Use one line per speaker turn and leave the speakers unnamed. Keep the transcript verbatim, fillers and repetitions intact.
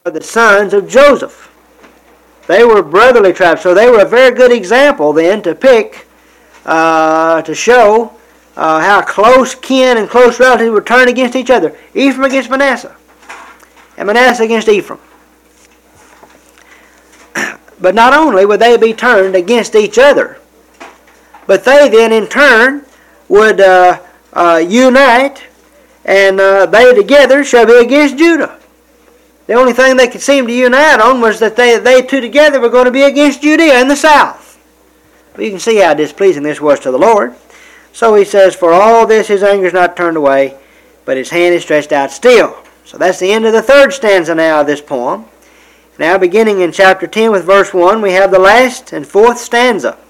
the sons of Joseph. They were brotherly tribes, so they were a very good example then to pick, uh, to show uh, how close kin and close relatives would turn against each other. Ephraim against Manasseh, and Manasseh against Ephraim. But not only would they be turned against each other, but they then in turn would uh, uh, unite, and uh, they together shall be against Judah. The only thing they could seem to unite on was that they, they two together were going to be against Judea in the south. But you can see how displeasing this was to the Lord. So he says, for all this his anger is not turned away, but his hand is stretched out still. So that's the end of the third stanza now of this poem. Now beginning in chapter ten with verse one, we have the last and fourth stanza.